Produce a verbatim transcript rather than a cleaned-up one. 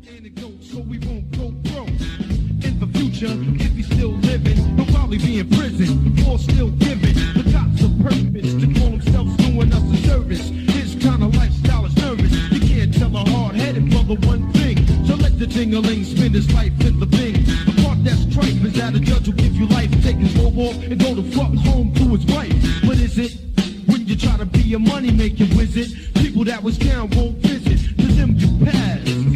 Anecdote, so we won't go broke. In the future, if he's still living, he'll probably be in prison or still giving the cops a purpose to call themselves doing us a service. His kind of lifestyle is nervous. You can't tell a hard-headed brother one thing. So let the ding-a-ling spend his life in the thing. The part that's tripe is that a judge will give you life, take his robe off and go to fuck home to his wife. What is it? When you try to be a money-making wizard, people that was down won't visit. To them you pass.